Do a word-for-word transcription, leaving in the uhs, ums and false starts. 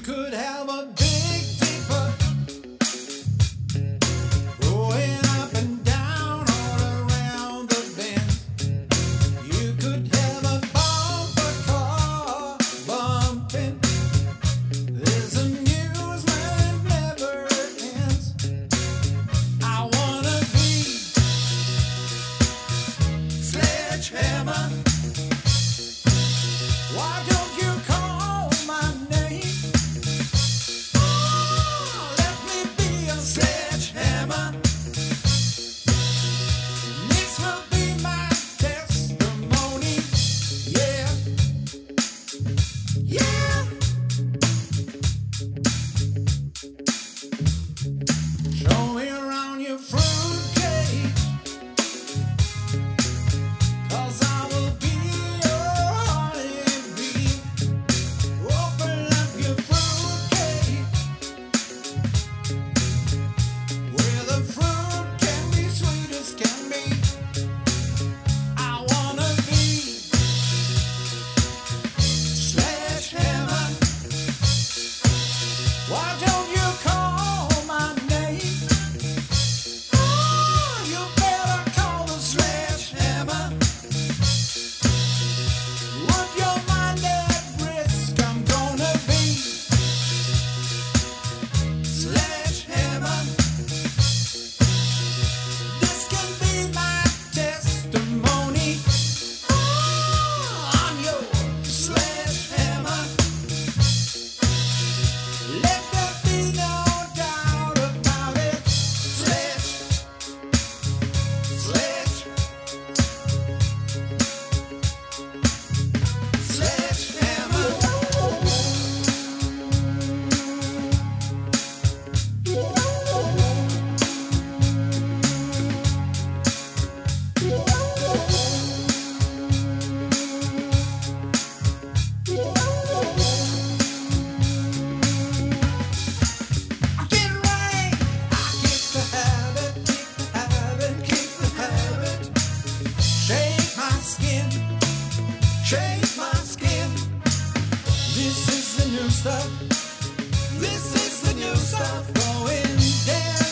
could have a big dipper going up and down all around the bend. You could have a bumper car bumping. There's amusement never ends. I wanna be Sledgehammer. Why don't you call my name? Oh, let me be a sledgehammer. This will be my testimony. Yeah, yeah. Show me around your fruitcake, 'cause I will be your honeybee. Open up your fruitcake, where the fruit can be sweet as can be. I wanna be Sledgehammer. Why don't you call my name? Oh, you better call the sledgehammer. Put your mind at risk. I'm gonna be Sledgehammer. This can be my testimony. Oh, I'm your sledgehammer. Let there be no doubt about it. Sledge, sledge, sledgehammer. I get right, I get the habit, keep the habit, keep the habit. Shake my skin, shake my skin. This is the new stuff. This is the new stuff going down.